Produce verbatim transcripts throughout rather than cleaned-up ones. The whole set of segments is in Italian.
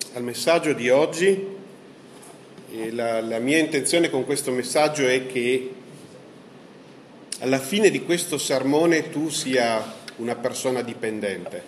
al messaggio di oggi. E la, la mia intenzione con questo messaggio è che alla fine di questo sermone tu sia una persona dipendente.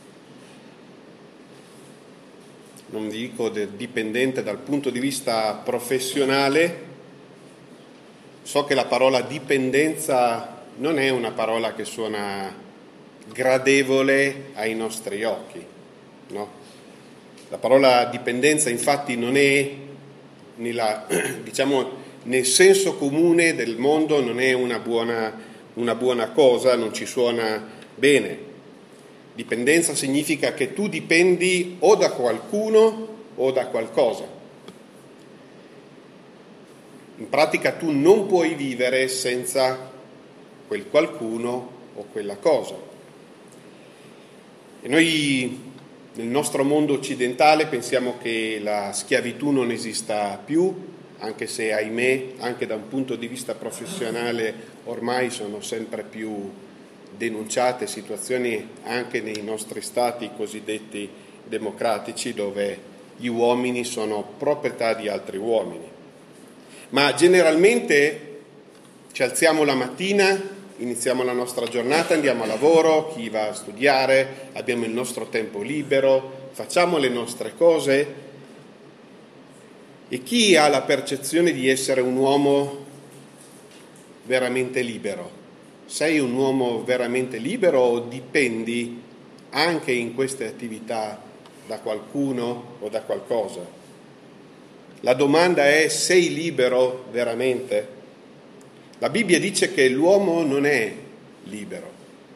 Non dico dipendente dal punto di vista professionale. So che la parola dipendenza non è una parola che suona gradevole ai nostri occhi, no? La parola dipendenza infatti non è nella, diciamo, nel senso comune del mondo, non è una buona, una buona cosa, non ci suona bene. Dipendenza significa che tu dipendi o da qualcuno o da qualcosa. In pratica tu non puoi vivere senza quel qualcuno o quella cosa. E noi nel nostro mondo occidentale pensiamo che la schiavitù non esista più, anche se, ahimè, anche da un punto di vista professionale ormai sono sempre più denunciate situazioni anche nei nostri stati cosiddetti democratici, dove gli uomini sono proprietà di altri uomini. Ma generalmente ci alziamo la mattina, iniziamo la nostra giornata, andiamo a lavoro, chi va a studiare, abbiamo il nostro tempo libero, facciamo le nostre cose, e chi ha la percezione di essere un uomo veramente libero? Sei un uomo veramente libero o dipendi anche in queste attività da qualcuno o da qualcosa? La domanda è: sei libero veramente? La Bibbia dice che l'uomo non è libero.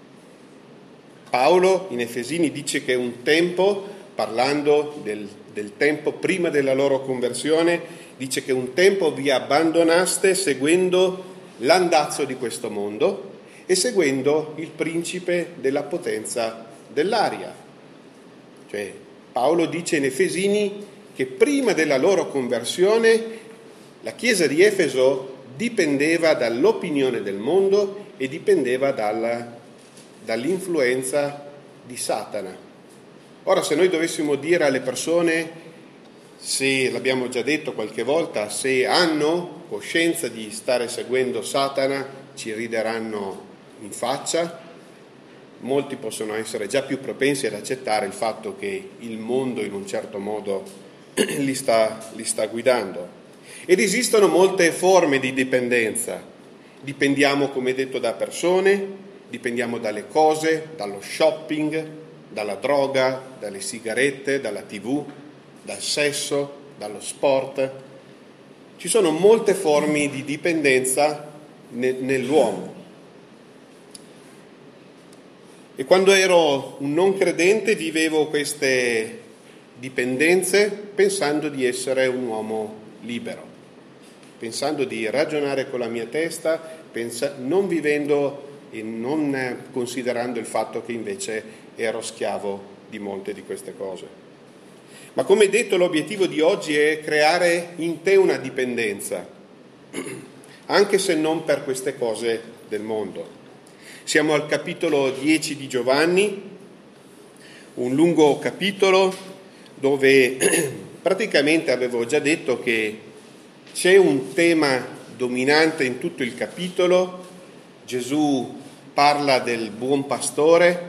Paolo in Efesini dice che un tempo, parlando del, del tempo prima della loro conversione, dice che un tempo vi abbandonaste seguendo l'andazzo di questo mondo e seguendo il principe della potenza dell'aria. Cioè, Paolo dice in Efesini che prima della loro conversione la chiesa di Efeso dipendeva dall'opinione del mondo e dipendeva dalla, dall'influenza di Satana. Ora, se noi dovessimo dire alle persone, se l'abbiamo già detto qualche volta, se hanno coscienza di stare seguendo Satana, ci rideranno in faccia. Molti possono essere già più propensi ad accettare il fatto che il mondo in un certo modo li sta, li sta guidando. Ed esistono molte forme di dipendenza. Dipendiamo, come detto, da persone, dipendiamo dalle cose, dallo shopping, dalla droga, dalle sigarette, dalla tivù, dal sesso, dallo sport. Ci sono molte forme di dipendenza ne- nell'uomo. E quando ero un non credente vivevo queste dipendenze pensando di essere un uomo libero, pensando di ragionare con la mia testa, pensa, non vivendo e non considerando il fatto che invece ero schiavo di molte di queste cose. Ma come detto, l'obiettivo di oggi è creare in te una dipendenza, anche se non per queste cose del mondo. Siamo al capitolo dieci di Giovanni, un lungo capitolo dove praticamente avevo già detto che c'è un tema dominante in tutto il capitolo. Gesù parla del buon pastore.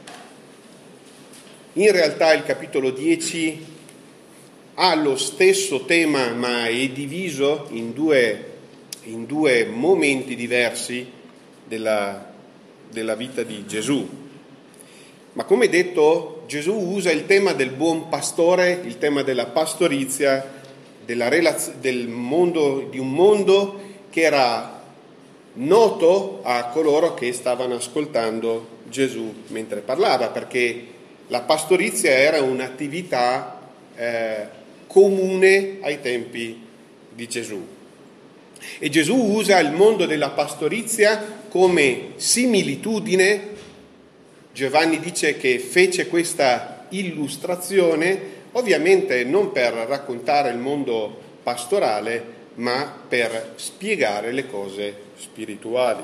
In realtà il capitolo dieci ha lo stesso tema, ma è diviso in due, in due momenti diversi della, della vita di Gesù. Ma come detto, Gesù usa il tema del buon pastore, il tema della pastorizia, della relaz- del mondo, di un mondo che era noto a coloro che stavano ascoltando Gesù mentre parlava, perché la pastorizia era un'attività eh, comune ai tempi di Gesù. E Gesù usa il mondo della pastorizia come similitudine. Giovanni dice che fece questa illustrazione ovviamente non per raccontare il mondo pastorale, ma per spiegare le cose spirituali.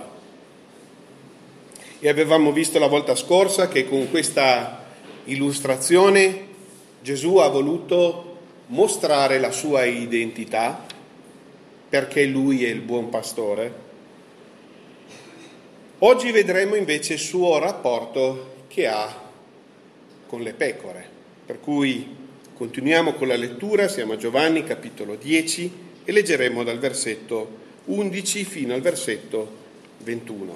E avevamo visto la volta scorsa che con questa illustrazione Gesù ha voluto mostrare la sua identità perché lui è il buon pastore. Oggi vedremo invece il suo rapporto che ha con le pecore. Per cui continuiamo con la lettura, siamo a Giovanni capitolo dieci e leggeremo dal versetto undici fino al versetto ventuno.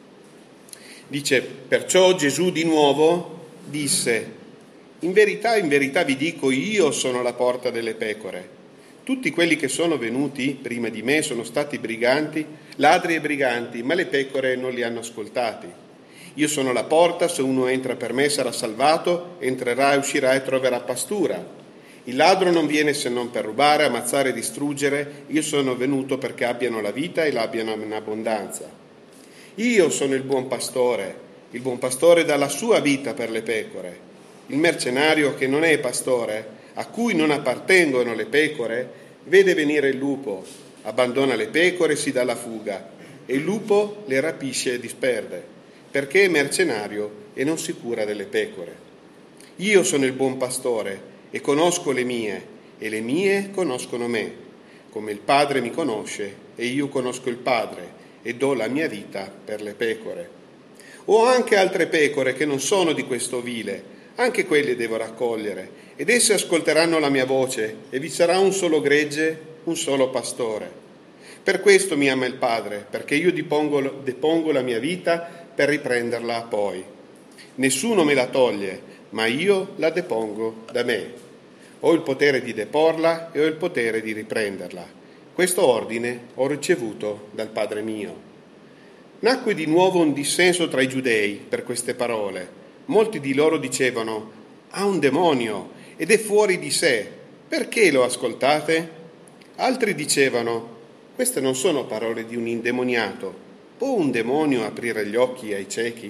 Dice: perciò Gesù di nuovo disse: in verità, in verità vi dico, io sono la porta delle pecore. Tutti quelli che sono venuti prima di me sono stati briganti, ladri e briganti, ma le pecore non li hanno ascoltati. Io sono la porta, se uno entra per me sarà salvato, entrerà e uscirà e troverà pastura. Il ladro non viene se non per rubare, ammazzare e distruggere. Io sono venuto perché abbiano la vita e l'abbiano in abbondanza. Io sono il buon pastore, il buon pastore dà la sua vita per le pecore. Il mercenario che non è pastore, a cui non appartengono le pecore, vede venire il lupo, abbandona le pecore e si dà alla fuga, e il lupo le rapisce e disperde, perché è mercenario e non si cura delle pecore. Io sono il buon pastore e conosco le mie, e le mie conoscono me, come il Padre mi conosce e io conosco il Padre, e do la mia vita per le pecore. Ho anche altre pecore che non sono di questo ovile, anche quelle devo raccogliere, ed esse ascolteranno la mia voce, e vi sarà un solo gregge, un solo pastore. Per questo mi ama il Padre, perché io depongo, depongo la mia vita per riprenderla poi. Nessuno me la toglie, ma io la depongo da me. Ho il potere di deporla e ho il potere di riprenderla. Questo ordine ho ricevuto dal Padre mio. Nacque di nuovo un dissenso tra i giudei per queste parole. Molti di loro dicevano: ha un demonio ed è fuori di sé, perché lo ascoltate? Altri dicevano: queste non sono parole di un indemoniato, può un demonio aprire gli occhi ai ciechi?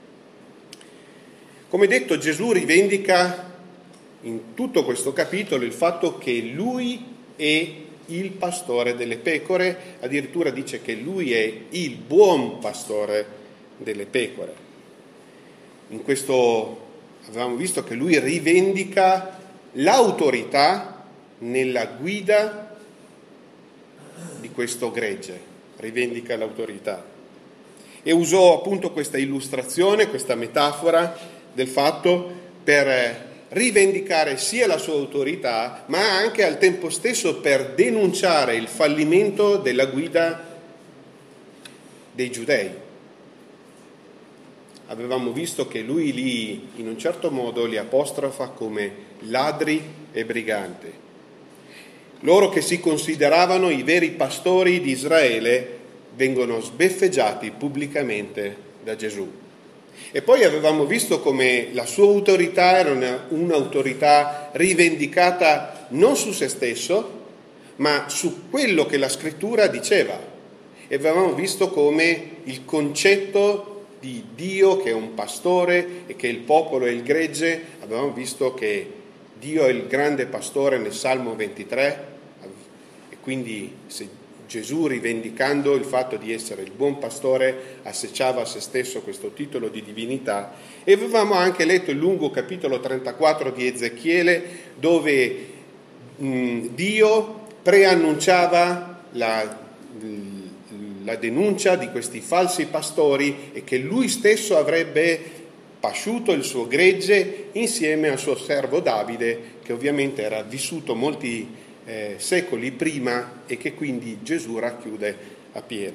Come detto, Gesù rivendica in tutto questo capitolo il fatto che lui è il pastore delle pecore, addirittura dice che lui è il buon pastore delle pecore. In questo avevamo visto che lui rivendica l'autorità nella guida di questo gregge, rivendica l'autorità. E usò appunto questa illustrazione, questa metafora del fatto per rivendicare sia la sua autorità, ma anche al tempo stesso per denunciare il fallimento della guida dei giudei. Avevamo visto che lui li, in un certo modo, li apostrofa come ladri e briganti. Loro che si consideravano i veri pastori di Israele vengono sbeffeggiati pubblicamente da Gesù. E poi avevamo visto come la sua autorità era una, un'autorità rivendicata non su se stesso, ma su quello che la Scrittura diceva. E avevamo visto come il concetto di Dio che è un pastore e che il popolo è il gregge, avevamo visto che Dio è il grande pastore nel Salmo ventitré, e quindi se Gesù, rivendicando il fatto di essere il buon pastore, assecciava a se stesso questo titolo di divinità. E avevamo anche letto il lungo capitolo trentaquattro di Ezechiele, dove mh, Dio preannunciava la, la denuncia di questi falsi pastori e che lui stesso avrebbe pasciuto il suo gregge insieme al suo servo Davide, che ovviamente era vissuto molti Eh, secoli prima e che quindi Gesù racchiude appieno.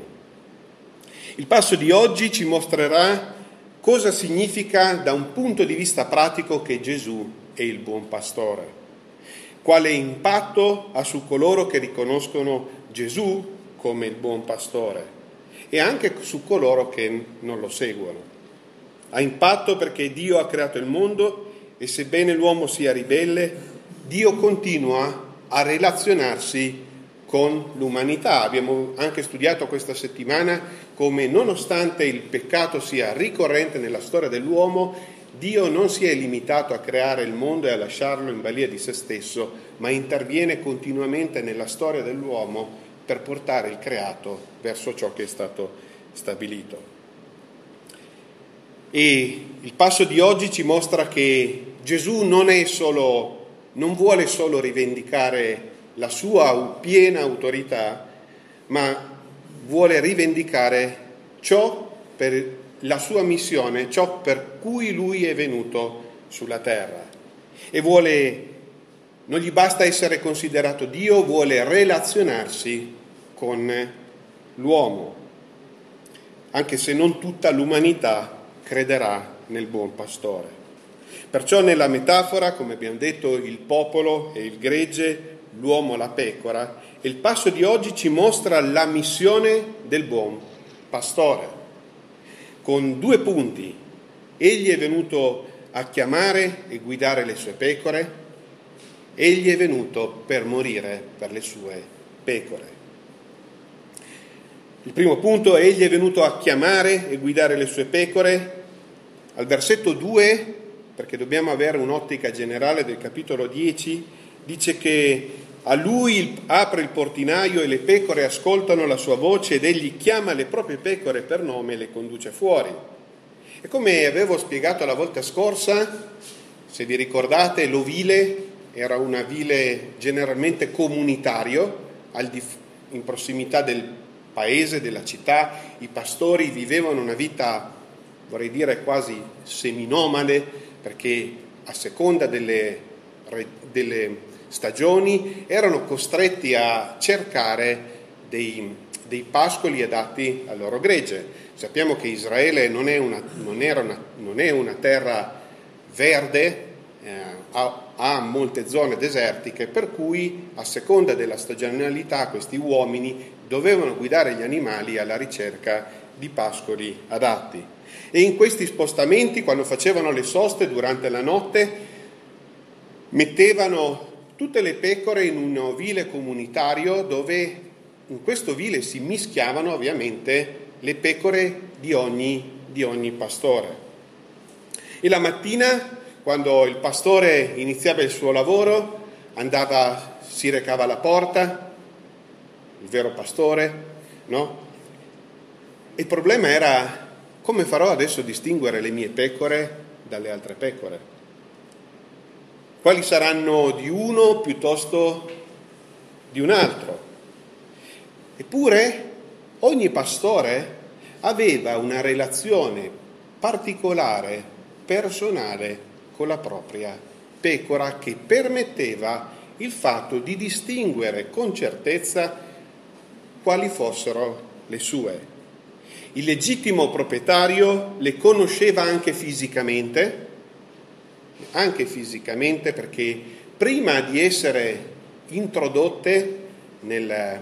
Il passo di oggi ci mostrerà cosa significa da un punto di vista pratico che Gesù è il buon pastore, quale impatto ha su coloro che riconoscono Gesù come il buon pastore e anche su coloro che non lo seguono. Ha impatto perché Dio ha creato il mondo e sebbene l'uomo sia ribelle, Dio continua a relazionarsi con l'umanità. Abbiamo anche studiato questa settimana come, nonostante il peccato sia ricorrente nella storia dell'uomo, Dio non si è limitato a creare il mondo e a lasciarlo in balia di se stesso, ma interviene continuamente nella storia dell'uomo per portare il creato verso ciò che è stato stabilito. E il passo di oggi ci mostra che Gesù non è solo non vuole solo rivendicare la sua piena autorità, ma vuole rivendicare ciò per la sua missione, ciò per cui lui è venuto sulla terra. E vuole, non gli basta essere considerato Dio, vuole relazionarsi con l'uomo, anche se non tutta l'umanità crederà nel buon pastore. Perciò nella metafora, come abbiamo detto, il popolo e il gregge, l'uomo la pecora, e il passo di oggi ci mostra la missione del buon pastore, con due punti. Egli è venuto a chiamare e guidare le sue pecore, egli è venuto per morire per le sue pecore. Il primo punto, egli è venuto a chiamare e guidare le sue pecore. Al versetto due, perché dobbiamo avere un'ottica generale del capitolo dieci, dice che a lui apre il portinaio e le pecore ascoltano la sua voce ed egli chiama le proprie pecore per nome e le conduce fuori. E come avevo spiegato la volta scorsa, se vi ricordate, l'ovile era una vile generalmente comunitario, al di, in prossimità del paese, della città. I pastori vivevano una vita, vorrei dire, quasi seminomade, perché a seconda delle, delle stagioni erano costretti a cercare dei, dei pascoli adatti al loro gregge. Sappiamo che Israele non è una, non era una, non è una terra verde, eh, ha, ha molte zone desertiche, per cui a seconda della stagionalità questi uomini dovevano guidare gli animali alla ricerca di pascoli adatti. E in questi spostamenti, quando facevano le soste durante la notte, mettevano tutte le pecore in un ovile comunitario, dove in questo ovile si mischiavano ovviamente le pecore di ogni, di ogni pastore. E la mattina, quando il pastore iniziava il suo lavoro, andava, si recava alla porta, il vero pastore, no? Il problema era: come farò adesso a distinguere le mie pecore dalle altre pecore? Quali saranno di uno piuttosto di un altro? Eppure ogni pastore aveva una relazione particolare, personale, con la propria pecora, che permetteva il fatto di distinguere con certezza quali fossero le sue. Il legittimo proprietario le conosceva anche fisicamente, anche fisicamente perché prima di essere introdotte nel,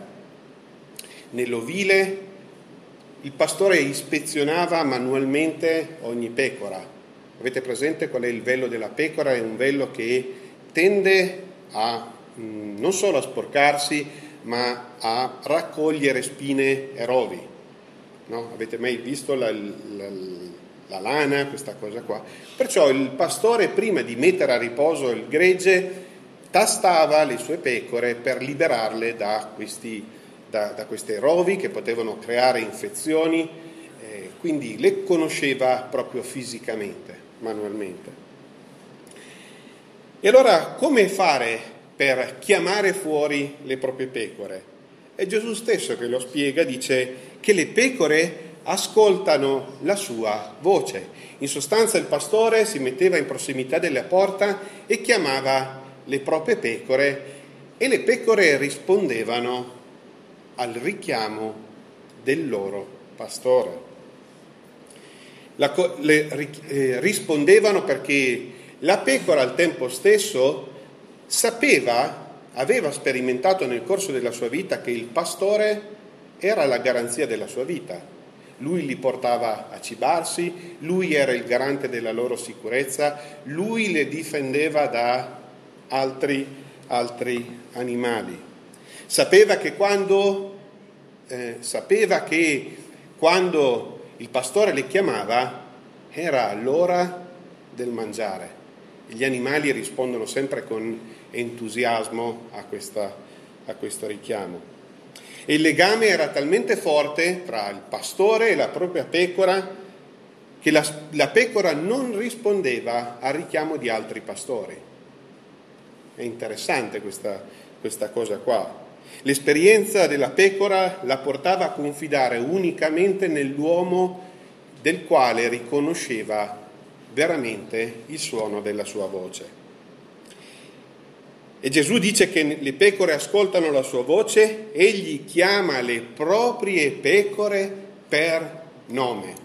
nell'ovile, il pastore ispezionava manualmente ogni pecora. Avete presente qual è il vello della pecora? È un vello che tende a mh, non solo a sporcarsi, ma a raccogliere spine e rovi. No? Avete mai visto la, la, la lana, questa cosa qua? Perciò il pastore, prima di mettere a riposo il gregge, tastava le sue pecore per liberarle da questi, da, da queste rovi che potevano creare infezioni, eh, quindi le conosceva proprio fisicamente, manualmente. E allora come fare per chiamare fuori le proprie pecore? È Gesù stesso che lo spiega, dice che le pecore ascoltano la sua voce. In sostanza il pastore si metteva in prossimità della porta e chiamava le proprie pecore, e le pecore rispondevano al richiamo del loro pastore. La, le, eh, rispondevano perché la pecora al tempo stesso sapeva, aveva sperimentato nel corso della sua vita che il pastore era la garanzia della sua vita. Lui li portava a cibarsi, lui era il garante della loro sicurezza, lui le difendeva da altri, altri animali. Sapeva che quando, eh, sapeva che quando il pastore le chiamava era l'ora del mangiare. Gli animali rispondono sempre con entusiasmo a, questa, a questo richiamo. E il legame era talmente forte tra il pastore e la propria pecora che la, la pecora non rispondeva al richiamo di altri pastori. È interessante questa, questa cosa qua. L'esperienza della pecora la portava a confidare unicamente nell'uomo del quale riconosceva veramente il suono della sua voce. E Gesù dice che le pecore ascoltano la sua voce, egli chiama le proprie pecore per nome.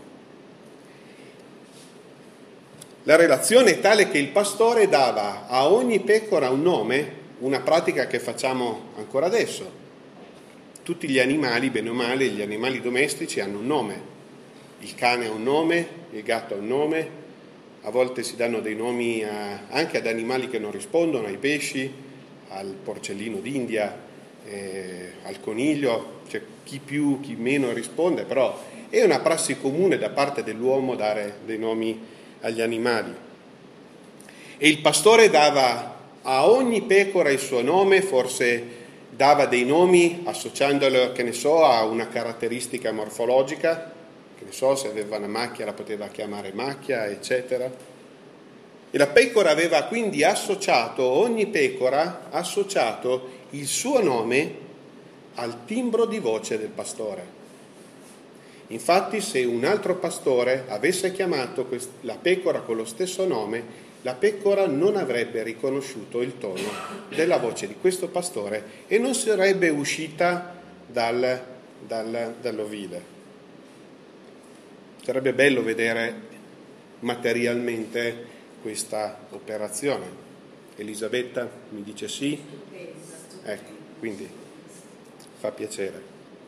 La relazione è tale che il pastore dava a ogni pecora un nome, una pratica che facciamo ancora adesso. Tutti gli animali, bene o male, gli animali domestici hanno un nome. Il cane ha un nome, il gatto ha un nome, a volte si danno dei nomi a, anche ad animali che non rispondono, ai pesci, al porcellino d'India, eh, al coniglio, cioè chi più, chi meno risponde, però è una prassi comune da parte dell'uomo dare dei nomi agli animali. E il pastore dava a ogni pecora il suo nome, forse dava dei nomi associandolo, che ne so, a una caratteristica morfologica, che ne so, se aveva una macchia la poteva chiamare macchia, eccetera. E la pecora aveva quindi associato, ogni pecora ha associato il suo nome al timbro di voce del pastore. Infatti, se un altro pastore avesse chiamato quest- la pecora con lo stesso nome, la pecora non avrebbe riconosciuto il tono della voce di questo pastore e non sarebbe uscita dal, dal, dall'ovile. Sarebbe bello vedere materialmente questa operazione. Elisabetta mi dice sì? Ecco, quindi fa piacere.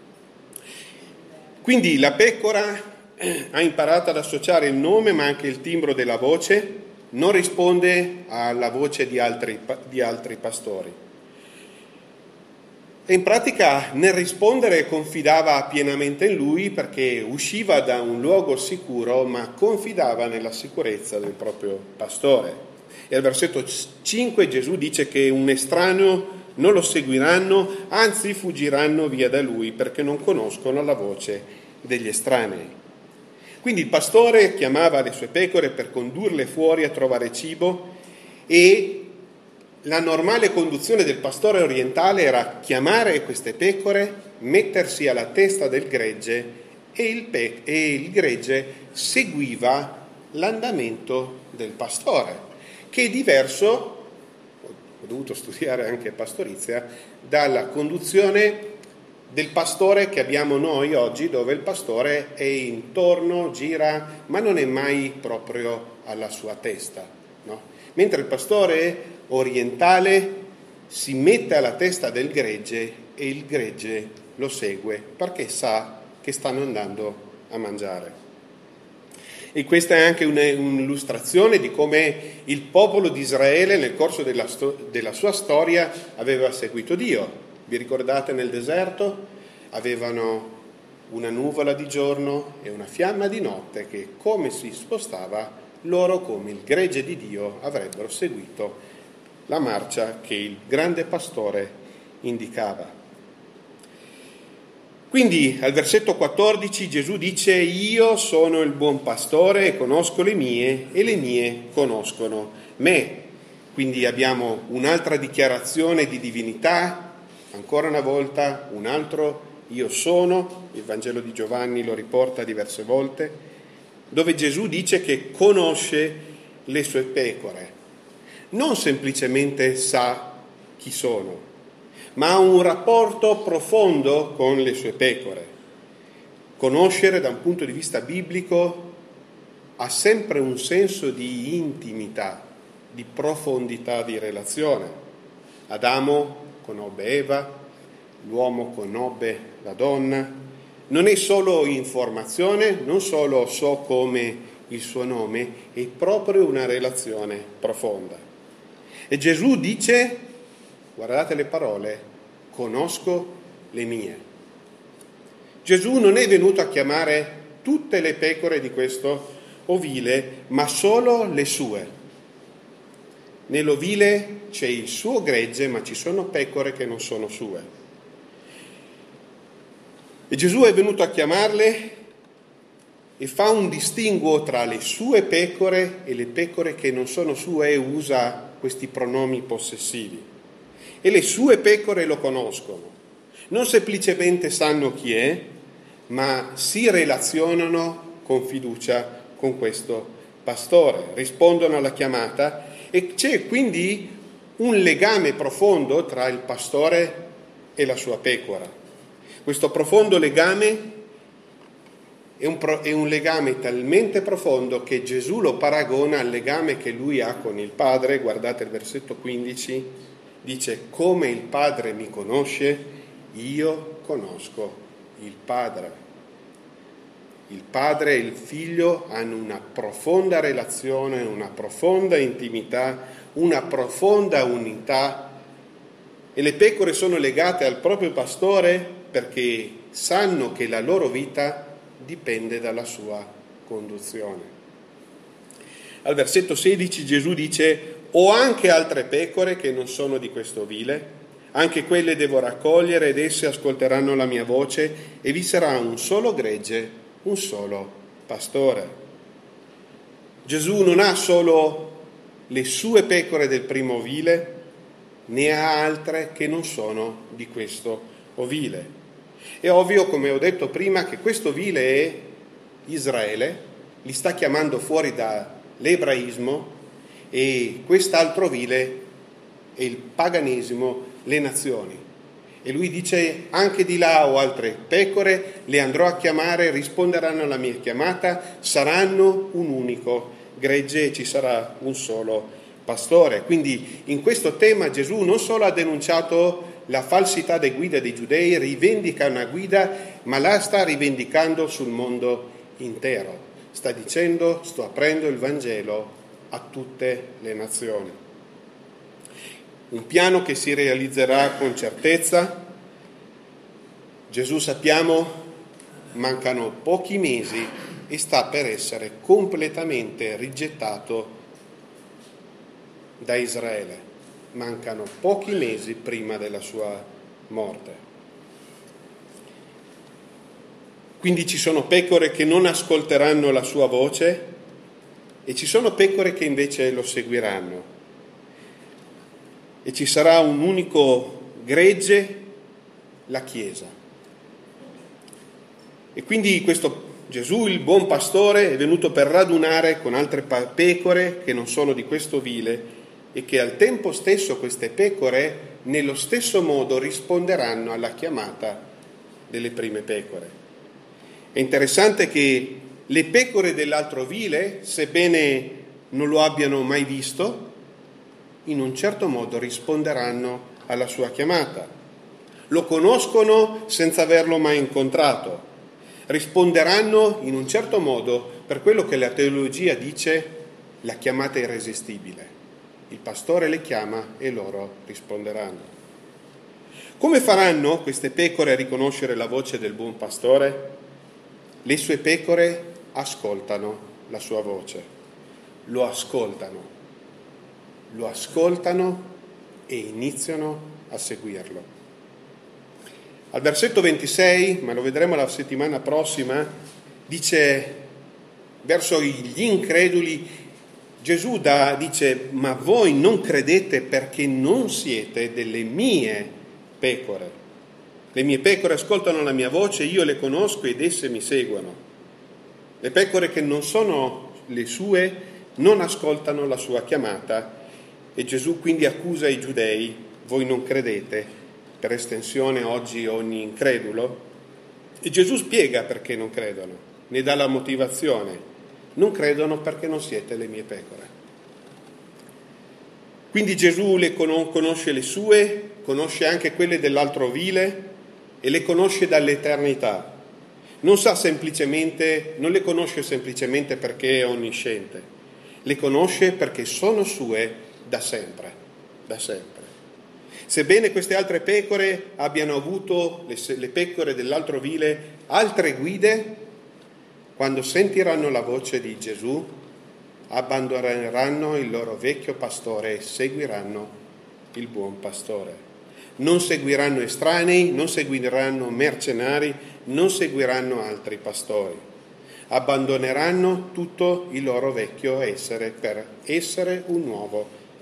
Quindi la pecora ha imparato ad associare il nome ma anche il timbro della voce, non risponde alla voce di altri, di altri pastori. E in pratica nel rispondere confidava pienamente in lui, perché usciva da un luogo sicuro ma confidava nella sicurezza del proprio pastore. E al versetto cinque Gesù dice che un estraneo non lo seguiranno, anzi fuggiranno via da lui perché non conoscono la voce degli estranei. Quindi il pastore chiamava le sue pecore per condurle fuori a trovare cibo, e la normale conduzione del pastore orientale era chiamare queste pecore, mettersi alla testa del gregge e il, pe- e il gregge seguiva l'andamento del pastore, che è diverso, ho dovuto studiare anche pastorizia, dalla conduzione del pastore che abbiamo noi oggi, dove il pastore è intorno, gira, ma non è mai proprio alla sua testa, no? Mentre il pastore orientale si mette alla testa del gregge e il gregge lo segue perché sa che stanno andando a mangiare. E questa è anche un'illustrazione di come il popolo di Israele nel corso della, sto- della sua storia aveva seguito Dio. Vi ricordate nel deserto? Avevano una nuvola di giorno e una fiamma di notte che, come si spostava, loro come il gregge di Dio avrebbero seguito la marcia che il grande pastore indicava. Quindi al versetto quattordici Gesù dice: io sono il buon pastore e conosco le mie e le mie conoscono me. Quindi abbiamo un'altra dichiarazione di divinità, ancora una volta un altro io sono, il Vangelo di Giovanni lo riporta diverse volte, dove Gesù dice che conosce le sue pecore. Non semplicemente sa chi sono, ma ha un rapporto profondo con le sue pecore. Conoscere da un punto di vista biblico ha sempre un senso di intimità, di profondità di relazione. Adamo conobbe Eva, l'uomo conobbe la donna. Non è solo informazione, non solo so come il suo nome, è proprio una relazione profonda. E Gesù dice, guardate le parole, conosco le mie. Gesù non è venuto a chiamare tutte le pecore di questo ovile, ma solo le sue. Nell'ovile c'è il suo gregge, ma ci sono pecore che non sono sue. E Gesù è venuto a chiamarle e fa un distinguo tra le sue pecore e le pecore che non sono sue, e usa questi pronomi possessivi. E le sue pecore lo conoscono. Non semplicemente sanno chi è, ma si relazionano con fiducia con questo pastore, rispondono alla chiamata e c'è quindi un legame profondo tra il pastore e la sua pecora. Questo profondo legame è un, pro, è un legame talmente profondo che Gesù lo paragona al legame che lui ha con il Padre. Guardate il versetto quindici, dice: come il Padre mi conosce, io conosco il Padre. Il Padre e il Figlio hanno una profonda relazione, una profonda intimità, una profonda unità, e le pecore sono legate al proprio pastore perché sanno che la loro vita dipende dalla sua conduzione. Al versetto sedici Gesù dice: ho anche altre pecore che non sono di questo ovile, anche quelle devo raccogliere ed esse ascolteranno la mia voce e vi sarà un solo gregge, un solo pastore. Gesù non ha solo le sue pecore del primo ovile, ne ha altre che non sono di questo ovile. È ovvio, come ho detto prima, che questo ovile è Israele, li sta chiamando fuori dall'ebraismo, e quest'altro ovile è il paganesimo, le nazioni. E lui dice: anche di là ho altre pecore, le andrò a chiamare, risponderanno alla mia chiamata, saranno un unico gregge e ci sarà un solo pastore. Quindi in questo tema Gesù non solo ha denunciato la falsità delle guide dei giudei, rivendica una guida, ma la sta rivendicando sul mondo intero. Sta dicendo: sto aprendo il Vangelo a tutte le nazioni. Un piano che si realizzerà con certezza. Gesù, sappiamo, mancano pochi mesi e sta per essere completamente rigettato da Israele. Mancano pochi mesi prima della sua morte. Quindi ci sono pecore che non ascolteranno la sua voce e ci sono pecore che invece lo seguiranno. E ci sarà un unico gregge, la Chiesa. E quindi questo Gesù, il buon pastore, è venuto per radunare con altre pecore che non sono di questo ovile, e che al tempo stesso queste pecore nello stesso modo risponderanno alla chiamata delle prime pecore. È interessante che le pecore dell'altro ovile, sebbene non lo abbiano mai visto, in un certo modo risponderanno alla sua chiamata. Lo conoscono senza averlo mai incontrato. Risponderanno in un certo modo per quello che la teologia dice la chiamata irresistibile. Il pastore le chiama e loro risponderanno. Come faranno queste pecore a riconoscere la voce del buon pastore? Le sue pecore ascoltano la sua voce, lo ascoltano. Lo ascoltano e iniziano a seguirlo. Al versetto ventisei, ma lo vedremo la settimana prossima, dice verso gli increduli, Gesù da, dice: ma voi non credete perché non siete delle mie pecore. Le mie pecore ascoltano la mia voce, io le conosco ed esse mi seguono. Le pecore che non sono le sue non ascoltano la sua chiamata. E Gesù quindi accusa i giudei: voi non credete, per estensione oggi ogni incredulo. E Gesù spiega perché non credono, ne dà la motivazione: non credono perché non siete le mie pecore. Quindi Gesù le conosce le sue, conosce anche quelle dell'altro ovile e le conosce dall'eternità. Non sa semplicemente, non le conosce semplicemente perché è onnisciente, le conosce perché sono sue da sempre, da sempre. Sebbene queste altre pecore abbiano avuto, le, le pecore dell'altro ovile, altre guide, quando sentiranno la voce di Gesù, abbandoneranno il loro vecchio pastore e seguiranno il buon pastore. Non seguiranno estranei, non seguiranno mercenari, non seguiranno altri pastori. Abbandoneranno tutto il loro vecchio essere per essere un nuovo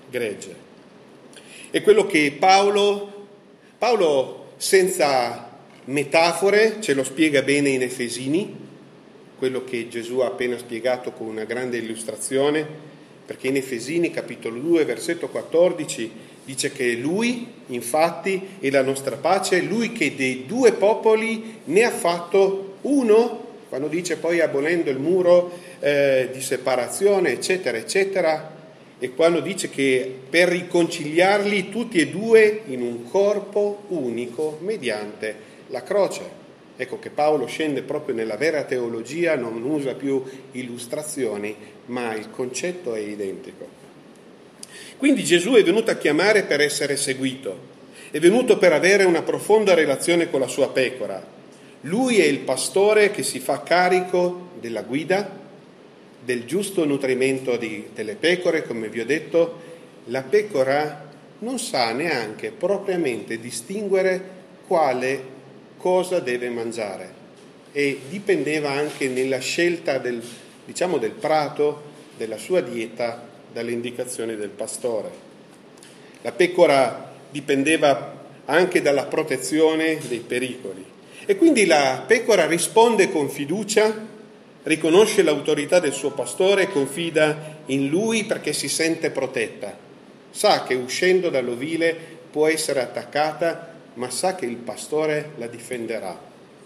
gregge. È quello che Paolo, Paolo senza metafore ce lo spiega bene in Efesini, quello che Gesù ha appena spiegato con una grande illustrazione, perché in Efesini capitolo due versetto quattordici dice che lui infatti è la nostra pace, lui che dei due popoli ne ha fatto uno, quando dice poi abolendo il muro eh, di separazione eccetera eccetera, e quando dice che per riconciliarli tutti e due in un corpo unico mediante la croce. Ecco che Paolo scende proprio nella vera teologia, non usa più illustrazioni, ma il concetto è identico. Quindi Gesù è venuto a chiamare per essere seguito, è venuto per avere una profonda relazione con la sua pecora. Lui è il pastore che si fa carico della guida, del giusto nutrimento di, delle pecore, come vi ho detto. La pecora non sa neanche propriamente distinguere quale cosa deve mangiare e dipendeva anche nella scelta del, diciamo, del prato, della sua dieta, dalle indicazioni del pastore. La pecora dipendeva anche dalla protezione dei pericoli e quindi la pecora risponde con fiducia, riconosce l'autorità del suo pastore e confida in lui perché si sente protetta. Sa che uscendo dall'ovile può essere attaccata, ma sa che il pastore la difenderà.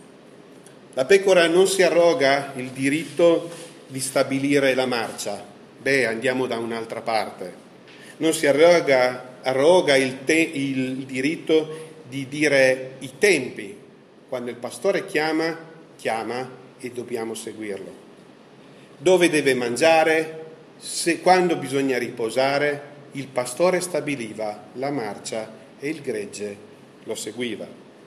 La pecora non si arroga il diritto di stabilire la marcia. Beh, andiamo da un'altra parte. Non si arroga, arroga il, te, il diritto di dire i tempi. Quando il pastore chiama, chiama e dobbiamo seguirlo. Dove deve mangiare, se, quando bisogna riposare, il pastore stabiliva la marcia e il gregge lo seguiva.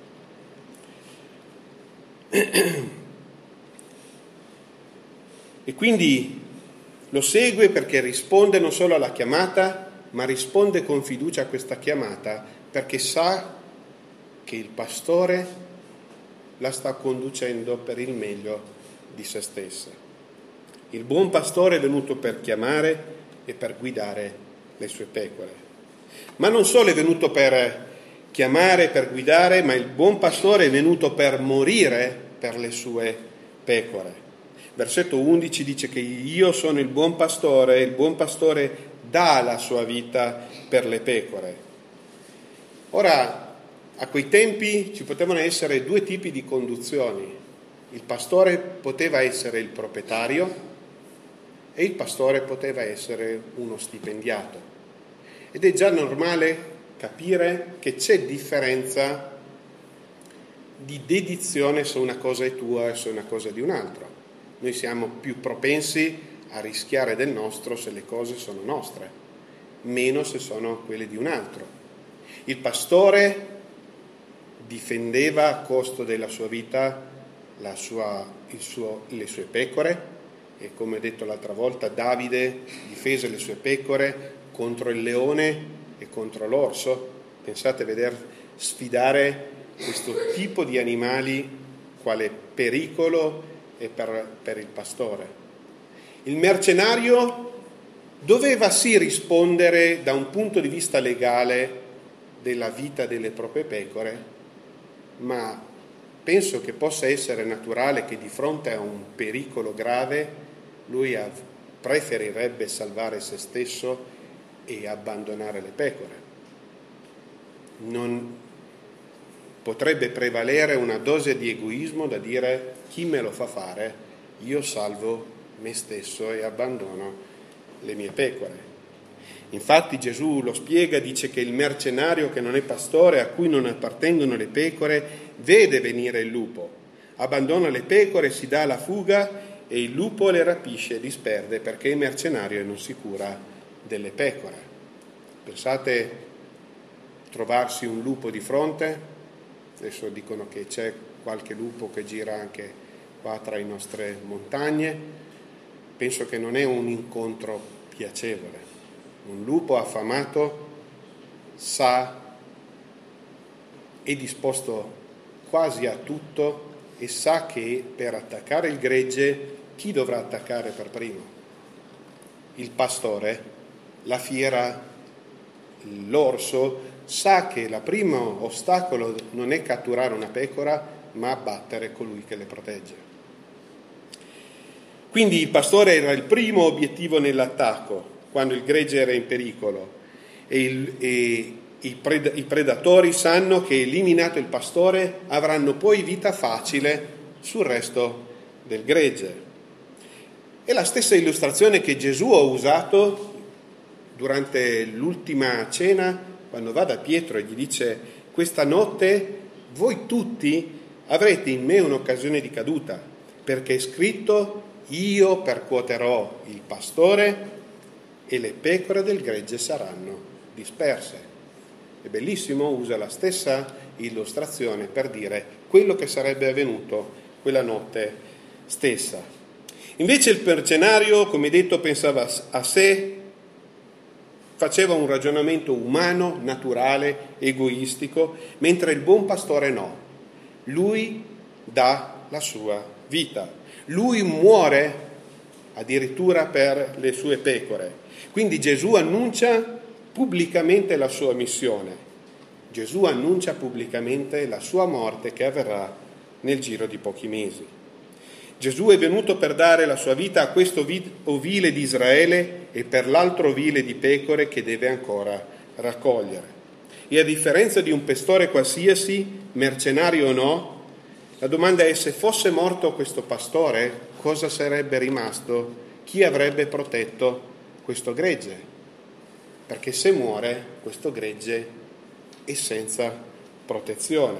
E quindi lo segue perché risponde non solo alla chiamata, ma risponde con fiducia a questa chiamata perché sa che il pastore la sta conducendo per il meglio di se stessa. Il buon pastore è venuto per chiamare e per guidare le sue pecore. Ma non solo è venuto per chiamare, per guidare, ma il buon pastore è venuto per morire per le sue pecore. Versetto undici dice che io sono il buon pastore, il buon pastore dà la sua vita per le pecore. Ora, a quei tempi ci potevano essere due tipi di conduzioni. Il pastore poteva essere il proprietario e il pastore poteva essere uno stipendiato. Ed è già normale capire che c'è differenza di dedizione se una cosa è tua e se una cosa è di un altro. Noi siamo più propensi a rischiare del nostro se le cose sono nostre, meno se sono quelle di un altro. Il pastore difendeva a costo della sua vita la sua, il suo, le sue pecore e come detto l'altra volta Davide difese le sue pecore contro il leone e contro l'orso. Pensate a veder sfidare questo tipo di animali quale pericolo è per, per il pastore. Il mercenario doveva sì rispondere da un punto di vista legale della vita delle proprie pecore, ma penso che possa essere naturale che di fronte a un pericolo grave lui preferirebbe salvare se stesso e abbandonare le pecore. Non potrebbe prevalere una dose di egoismo da dire chi me lo fa fare, io salvo me stesso e abbandono le mie pecore. Infatti Gesù lo spiega, dice che il mercenario che non è pastore, a cui non appartengono le pecore, vede venire il lupo, abbandona le pecore, si dà alla fuga e il lupo le rapisce e disperde perché il mercenario non si cura delle pecore. Pensate trovarsi un lupo di fronte, adesso dicono che c'è qualche lupo che gira anche qua tra le nostre montagne, penso che non è un incontro piacevole. Un lupo affamato sa, è disposto quasi a tutto e sa che per attaccare il gregge chi dovrà attaccare per primo? Il pastore, la fiera l'orso sa che il primo ostacolo non è catturare una pecora, ma abbattere colui che le protegge. Quindi il pastore era il primo obiettivo nell'attacco, quando il gregge era in pericolo, e, il, e i, pred, i predatori sanno che eliminato il pastore avranno poi vita facile sul resto del gregge. È la stessa illustrazione che Gesù ha usato durante l'ultima cena, quando va da Pietro e gli dice: questa notte voi tutti avrete in me un'occasione di caduta, perché è scritto: io percuoterò il pastore e le pecore del gregge saranno disperse. È bellissimo, usa la stessa illustrazione per dire quello che sarebbe avvenuto quella notte stessa. Invece il mercenario, come detto, pensava a sé, faceva un ragionamento umano, naturale, egoistico, mentre il buon pastore no. Lui dà la sua vita. Lui muore addirittura per le sue pecore. Quindi Gesù annuncia pubblicamente la sua missione. Gesù annuncia pubblicamente la sua morte che avverrà nel giro di pochi mesi. Gesù è venuto per dare la sua vita a questo ovile di Israele e per l'altro ovile di pecore che deve ancora raccogliere. E a differenza di un pastore qualsiasi, mercenario o no, la domanda è: se fosse morto questo pastore, cosa sarebbe rimasto? Chi avrebbe protetto questo gregge? Perché se muore, questo gregge è senza protezione.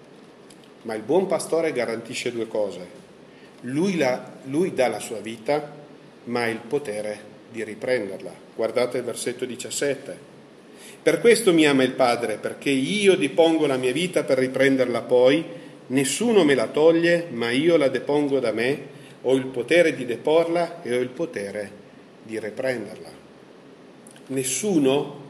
Ma il buon pastore garantisce due cose: lui, la, lui dà la sua vita, ma ha il potere di riprenderla. Guardate il versetto diciassette. Per questo mi ama il Padre, perché io depongo la mia vita per riprenderla poi. Nessuno me la toglie, ma io la depongo da me. Ho il potere di deporla e ho il potere di riprenderla. Nessuno,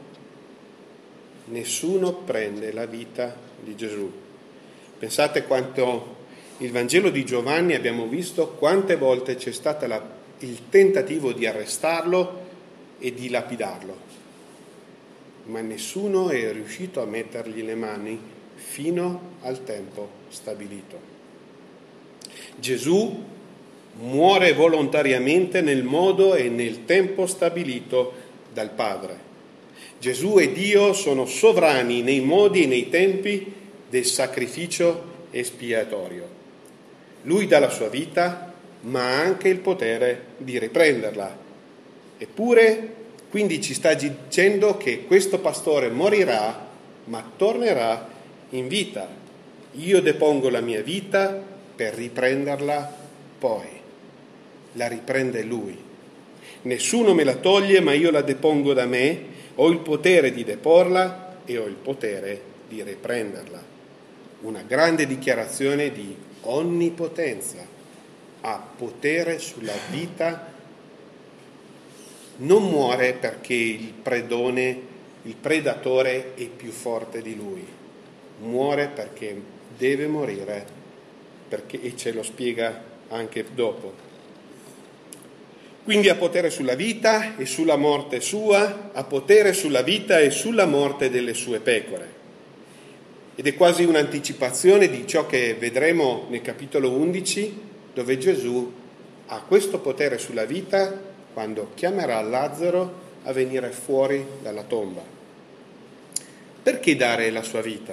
nessuno prende la vita di Gesù. Pensate quanto il Vangelo di Giovanni abbiamo visto quante volte c'è stato la, il tentativo di arrestarlo e di lapidarlo, ma nessuno è riuscito a mettergli le mani fino al tempo stabilito. Gesù muore volontariamente nel modo e nel tempo stabilito dal Padre. Gesù e Dio sono sovrani nei modi e nei tempi del sacrificio espiatorio. Lui dà la sua vita, ma ha anche il potere di riprenderla. Eppure, quindi ci sta dicendo che questo pastore morirà, ma tornerà in vita. Io depongo la mia vita per riprenderla poi. La riprende lui. Nessuno me la toglie, ma io la depongo da me. Ho il potere di deporla e ho il potere di riprenderla. Una grande dichiarazione di onnipotenza. Ha potere sulla vita. Non muore perché il predone, il predatore è più forte di lui. Muore perché deve morire, perché, e ce lo spiega anche dopo. Quindi ha potere sulla vita e sulla morte sua, ha potere sulla vita e sulla morte delle sue pecore. Ed è quasi un'anticipazione di ciò che vedremo nel capitolo undici, dove Gesù ha questo potere sulla vita quando chiamerà Lazzaro a venire fuori dalla tomba. Perché dare la sua vita?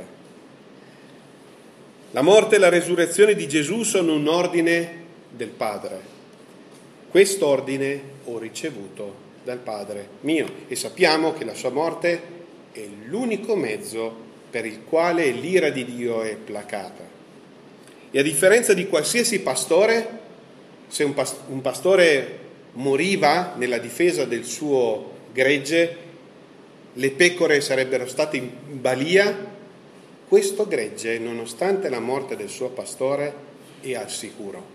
La morte e la resurrezione di Gesù sono un ordine del Padre. Quest'ordine ho ricevuto dal Padre mio e sappiamo che la sua morte è l'unico mezzo per il quale l'ira di Dio è placata. E a differenza di qualsiasi pastore, se un, past- un pastore moriva nella difesa del suo gregge, le pecore sarebbero state in balia, questo gregge, nonostante la morte del suo pastore, è al sicuro.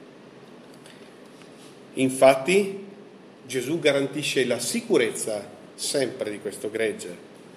Infatti, Gesù garantisce la sicurezza sempre di questo gregge.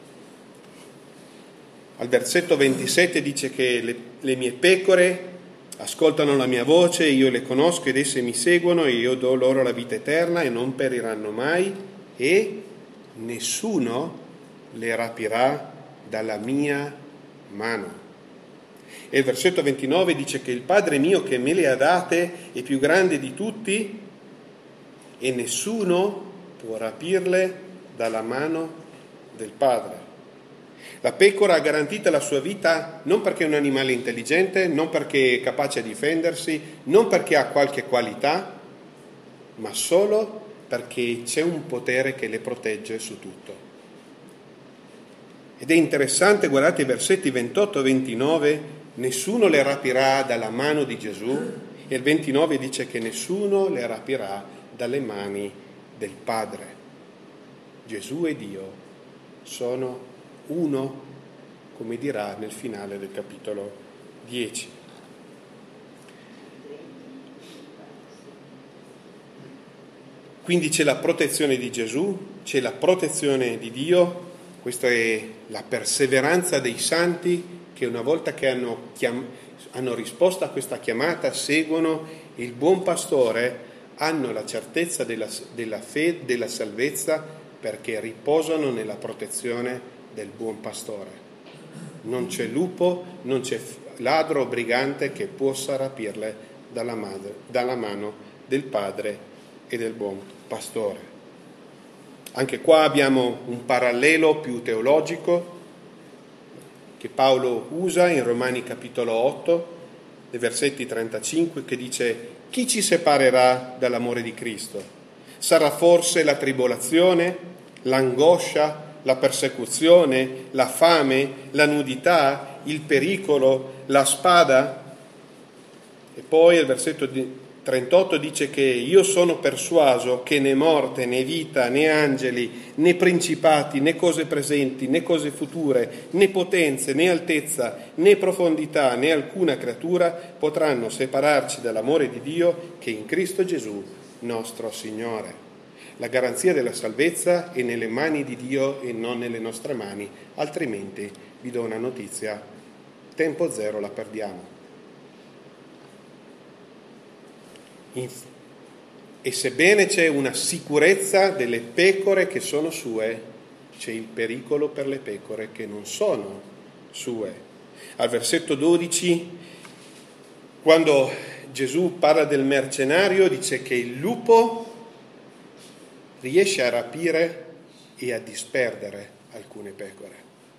Al versetto ventisette dice che le, le mie pecore ascoltano la mia voce, io le conosco ed esse mi seguono e io do loro la vita eterna e non periranno mai e nessuno le rapirà dalla mia mano. E il versetto ventinove dice che il Padre mio che me le ha date è più grande di tutti e nessuno può rapirle dalla mano del Padre. La pecora ha garantita la sua vita non perché è un animale intelligente, non perché è capace di difendersi, non perché ha qualche qualità, ma solo perché c'è un potere che le protegge su tutto. Ed è interessante, guardate i versetti ventotto e ventinove, nessuno le rapirà dalla mano di Gesù, e il ventinove dice che nessuno le rapirà dalle mani del Padre. Gesù e Dio sono uno, come dirà nel finale del capitolo dieci. Quindi c'è la protezione di Gesù, c'è la protezione di Dio. Questa è la perseveranza dei santi che una volta che hanno, chiam- hanno risposto a questa chiamata, seguono il buon pastore, hanno la certezza della, della fede, della salvezza, perché riposano nella protezione del buon pastore. Non c'è lupo, non c'è ladro o brigante che possa rapirle dalla, madre, dalla mano del Padre e del buon pastore. Anche qua abbiamo un parallelo più teologico che Paolo usa in Romani capitolo otto, nei versetti trentacinque, che dice: chi ci separerà dall'amore di Cristo? Sarà forse la tribolazione, l'angoscia, la persecuzione, la fame, la nudità, il pericolo, la spada? E poi il versetto trentotto dice che io sono persuaso che né morte, né vita, né angeli, né principati, né cose presenti, né cose future, né potenze, né altezza, né profondità, né alcuna creatura potranno separarci dall'amore di Dio che è in Cristo Gesù, nostro Signore. La garanzia della salvezza è nelle mani di Dio e non nelle nostre mani, altrimenti, vi do una notizia, tempo zero la perdiamo. E sebbene c'è una sicurezza delle pecore che sono sue, c'è il pericolo per le pecore che non sono sue. Al versetto dodici, quando Gesù parla del mercenario, dice che il lupo riesce a rapire e a disperdere alcune pecore,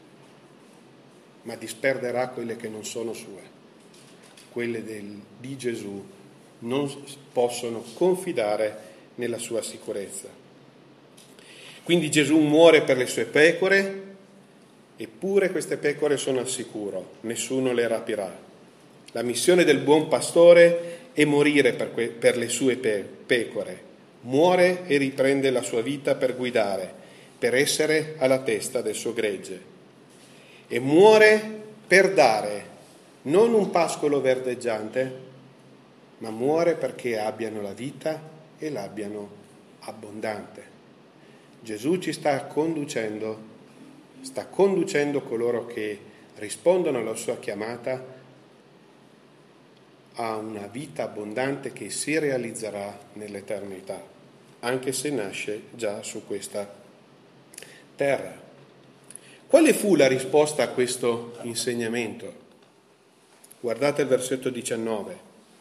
ma disperderà quelle che non sono sue, quelle del, di Gesù. Non possono confidare nella sua sicurezza. Quindi Gesù muore per le sue pecore, eppure queste pecore sono al sicuro, nessuno le rapirà. La missione del buon pastore è morire per, que- per le sue pe- pecore, muore e riprende la sua vita per guidare, per essere alla testa del suo gregge. E muore per dare, non un pascolo verdeggiante, ma muore perché abbiano la vita e l'abbiano abbondante. Gesù ci sta conducendo, sta conducendo coloro che rispondono alla sua chiamata a una vita abbondante che si realizzerà nell'eternità, anche se nasce già su questa terra. Quale fu la risposta a questo insegnamento? Guardate il versetto diciannove.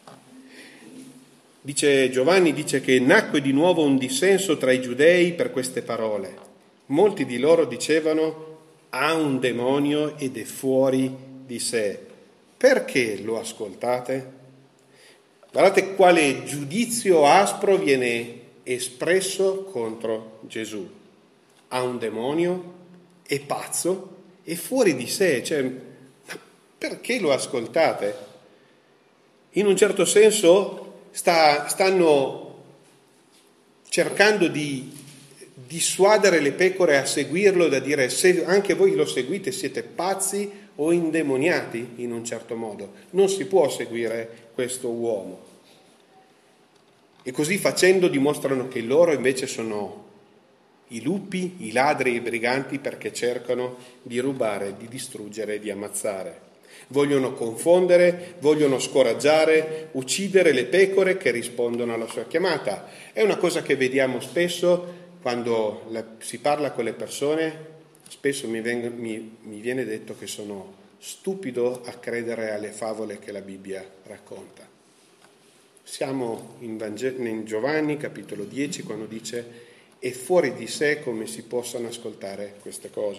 Dice, Giovanni dice che nacque di nuovo un dissenso tra i giudei per queste parole. Molti di loro dicevano: ha un demonio ed è fuori di sé. Perché lo ascoltate? Guardate quale giudizio aspro viene espresso contro Gesù. Ha un demonio, è pazzo, è fuori di sé. Cioè, ma perché lo ascoltate? In un certo senso Sta, stanno cercando di dissuadere le pecore a seguirlo, da dire: se anche voi lo seguite siete pazzi o indemoniati in un certo modo, non si può seguire questo uomo. E così facendo dimostrano che loro invece sono i lupi, i ladri e i briganti, perché cercano di rubare, di distruggere, di ammazzare. Vogliono confondere, vogliono scoraggiare, uccidere le pecore che rispondono alla sua chiamata. È una cosa che vediamo spesso quando la, si parla con le persone spesso mi, vengo, mi, mi viene detto che sono stupido a credere alle favole che la Bibbia racconta. Siamo in, Vangelo, in Giovanni capitolo dieci, quando dice: è fuori di sé come si possano ascoltare queste cose.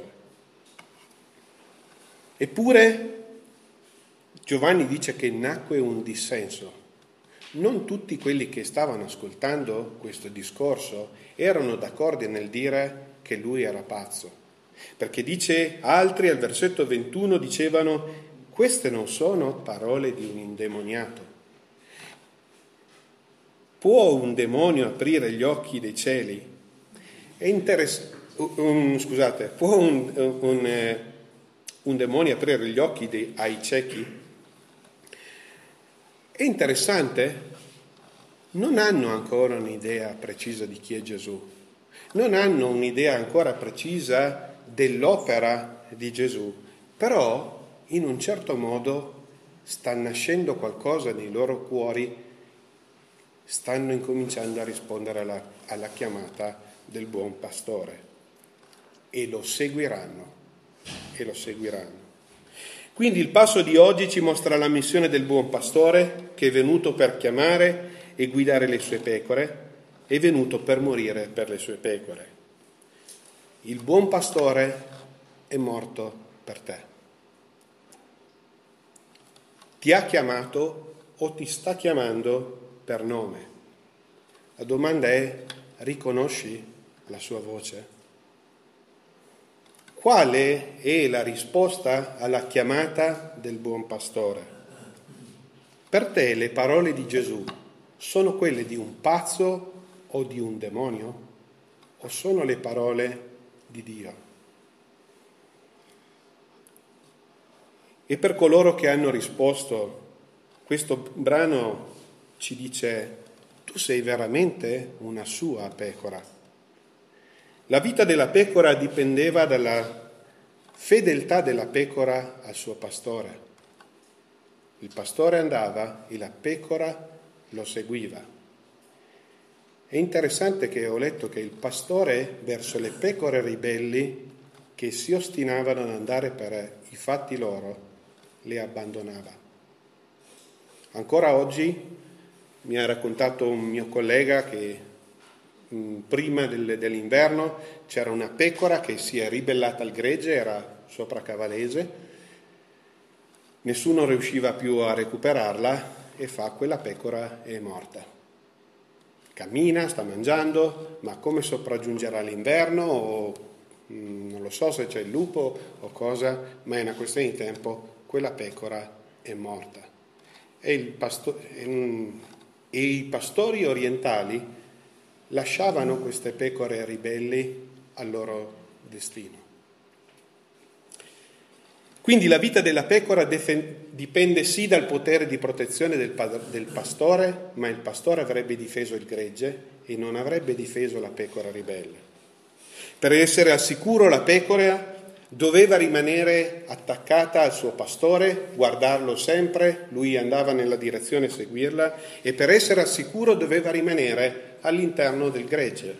Eppure Giovanni dice che nacque un dissenso. Non tutti quelli che stavano ascoltando questo discorso erano d'accordo nel dire che lui era pazzo, perché dice, altri al versetto ventuno dicevano: queste non sono parole di un indemoniato. Può un demonio aprire gli occhi dei cieli? È interess- un, scusate, può un, un, eh, un demonio aprire gli occhi dei, ai ciechi? È interessante, non hanno ancora un'idea precisa di chi è Gesù, non hanno un'idea ancora precisa dell'opera di Gesù, però in un certo modo sta nascendo qualcosa nei loro cuori, stanno incominciando a rispondere alla, alla chiamata del buon pastore e lo seguiranno, e lo seguiranno. Quindi il passo di oggi ci mostra la missione del buon pastore che è venuto per chiamare e guidare le sue pecore, è venuto per morire per le sue pecore. Il buon pastore è morto per te. Ti ha chiamato o ti sta chiamando per nome. La domanda è: riconosci la sua voce? Quale è la risposta alla chiamata del buon pastore? Per te le parole di Gesù sono quelle di un pazzo o di un demonio? O sono le parole di Dio? E per coloro che hanno risposto, questo brano ci dice: tu sei veramente una sua pecora. La vita della pecora dipendeva dalla fedeltà della pecora al suo pastore. Il pastore andava e la pecora lo seguiva. È interessante che ho letto che il pastore verso le pecore ribelli che si ostinavano ad andare per i fatti loro le abbandonava. Ancora oggi mi ha raccontato un mio collega che mh, prima del, dell'inverno c'era una pecora che si è ribellata al gregge, era sopra Cavalese, nessuno riusciva più a recuperarla e fa quella pecora è morta. Cammina, sta mangiando, ma come sopraggiungerà l'inverno o mh, non lo so se c'è il lupo o cosa, ma è una questione di tempo, quella pecora è morta. E, il pasto- e i pastori orientali lasciavano queste pecore ribelli al loro destino. Quindi la vita della pecora defen- dipende sì dal potere di protezione del, pa- del pastore, ma il pastore avrebbe difeso il gregge e non avrebbe difeso la pecora ribelle. Per essere al sicuro la pecora doveva rimanere attaccata al suo pastore, guardarlo sempre, lui andava nella direzione a seguirla, e per essere al sicuro doveva rimanere all'interno del gregge.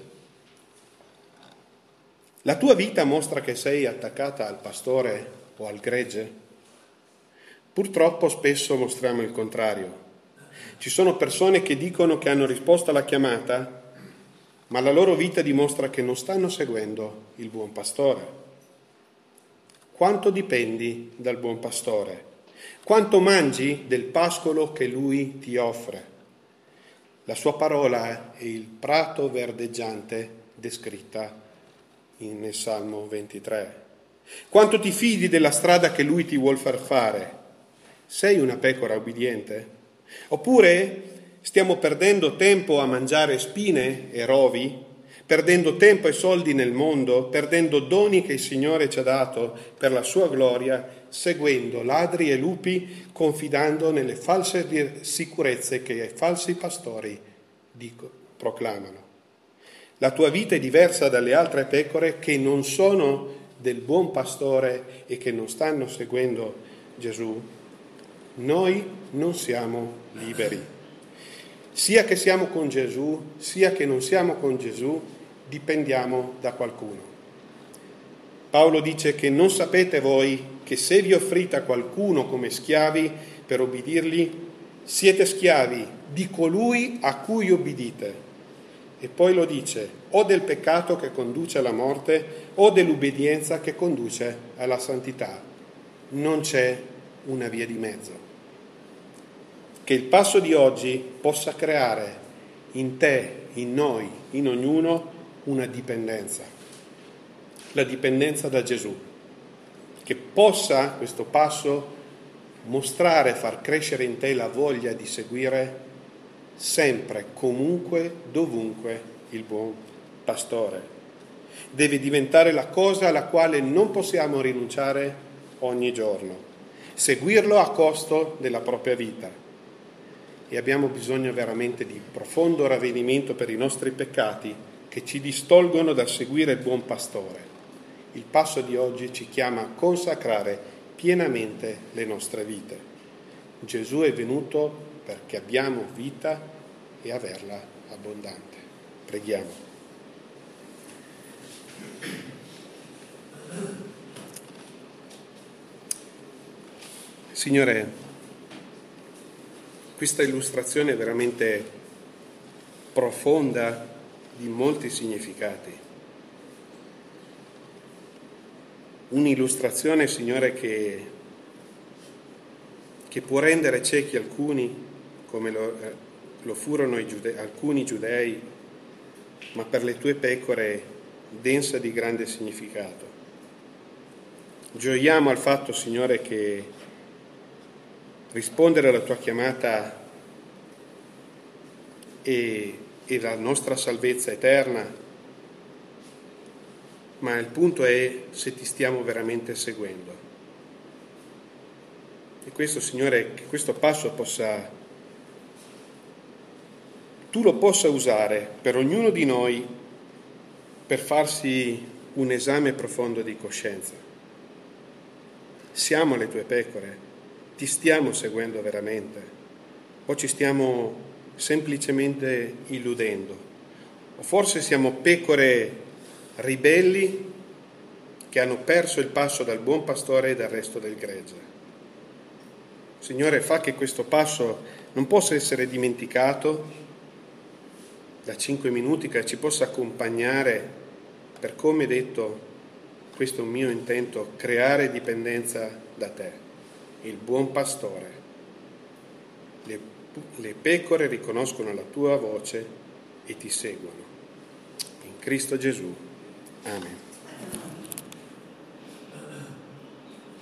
La tua vita mostra che sei attaccata al pastore o al gregge? Purtroppo spesso mostriamo il contrario. Ci sono persone che dicono che hanno risposto alla chiamata, ma la loro vita dimostra che non stanno seguendo il buon pastore. Quanto dipendi dal buon pastore? Quanto mangi del pascolo che lui ti offre? La sua parola è il prato verdeggiante descritta nel Salmo ventitré. Quanto ti fidi della strada che lui ti vuol far fare? Sei una pecora ubbidiente? Oppure stiamo perdendo tempo a mangiare spine e rovi, perdendo tempo e soldi nel mondo, perdendo doni che il Signore ci ha dato per la sua gloria, seguendo ladri e lupi, confidando nelle false sicurezze che i falsi pastori dico, proclamano. La tua vita è diversa dalle altre pecore che non sono del buon pastore e che non stanno seguendo Gesù. Noi non siamo liberi. Sia che siamo con Gesù, sia che non siamo con Gesù, dipendiamo da qualcuno. Paolo dice che non sapete voi che se vi offrite a qualcuno come schiavi per obbedirgli, siete schiavi di colui a cui obbedite. E poi lo dice, o del peccato che conduce alla morte o dell'ubbidienza che conduce alla santità. Non c'è una via di mezzo. Che il passo di oggi possa creare in te, in noi, in ognuno, una dipendenza. La dipendenza da Gesù. Che possa questo passo mostrare, far crescere in te la voglia di seguire sempre, comunque, dovunque il buon pastore. Deve diventare la cosa alla quale non possiamo rinunciare ogni giorno. Seguirlo a costo della propria vita. E abbiamo bisogno veramente di profondo ravvedimento per i nostri peccati che ci distolgono dal seguire il buon pastore. Il passo di oggi ci chiama a consacrare pienamente le nostre vite. Gesù è venuto perché abbiamo vita e averla abbondante. Preghiamo. Signore, questa illustrazione è veramente profonda di molti significati. Un'illustrazione, Signore, che, che può rendere ciechi alcuni, come lo, lo furono i giude, alcuni giudei, ma per le tue pecore densa di grande significato. Gioiamo al fatto, Signore, che rispondere alla tua chiamata e, e la nostra salvezza eterna, ma il punto è se ti stiamo veramente seguendo. E questo, Signore, che questo passo possa, tu lo possa usare per ognuno di noi per farsi un esame profondo di coscienza. Siamo le tue pecore, ti stiamo seguendo veramente, o ci stiamo semplicemente illudendo, o forse siamo pecore ribelli che hanno perso il passo dal buon pastore e dal resto del gregge. Signore, fa che questo passo non possa essere dimenticato da cinque minuti, che ci possa accompagnare per, come detto, questo è un mio intento, creare dipendenza da te, il buon pastore. Le, le pecore riconoscono la tua voce e ti seguono. In Cristo Gesù. Amen.